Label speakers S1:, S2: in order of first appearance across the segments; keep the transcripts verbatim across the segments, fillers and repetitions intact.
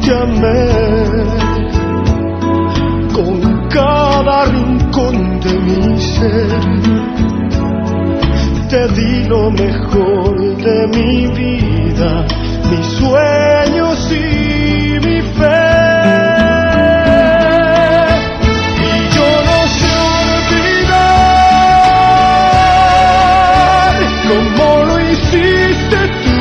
S1: te amé con cada rincón de mi ser. Te di lo mejor de mi vida, mis sueños y mi fe. Y yo no sé olvidar cómo lo hiciste tú.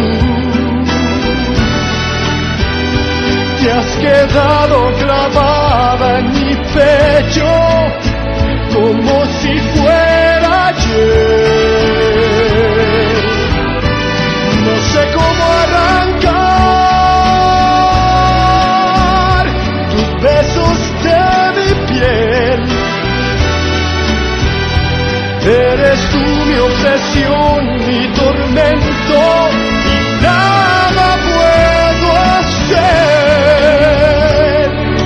S1: Te has quedado clavada en mi pecho como si fuera ayer. No sé cómo arrancar tus besos de mi piel. Eres tú mi obsesión, mi tormento, y nada puedo hacer.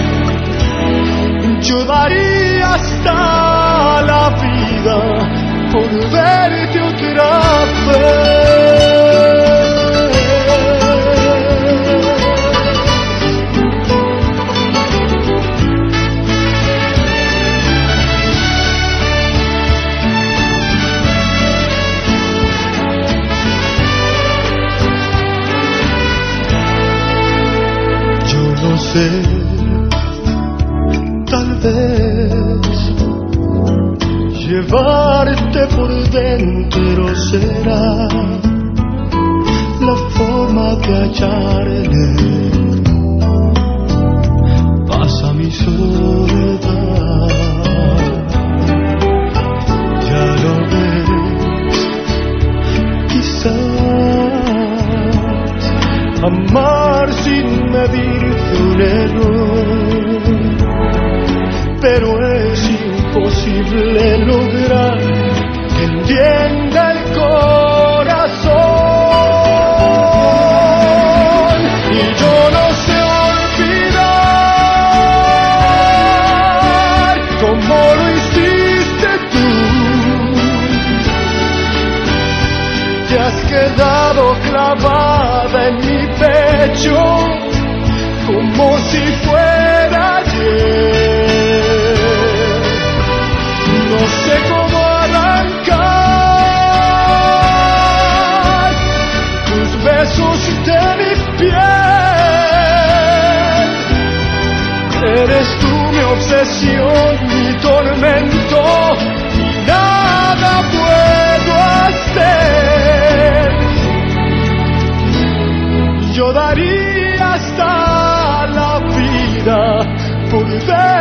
S1: Yo daría hasta la vida por verte otra vez. Yo no sé, tal vez llevarte por dentro será la forma de hallarle paz a mi soledad. Ya lo ves, quizás amar sin medir un error, pero es imposible lograr que entienda el corazón. Y yo no sé olvidar cómo lo hiciste tú. Te has quedado clavada en mi pecho como si fuera ayer. No sé cómo arrancar tus besos de mi piel. Eres tú mi obsesión, mi tormento, y nada puedo hacer. Yo daría hasta la vida por ver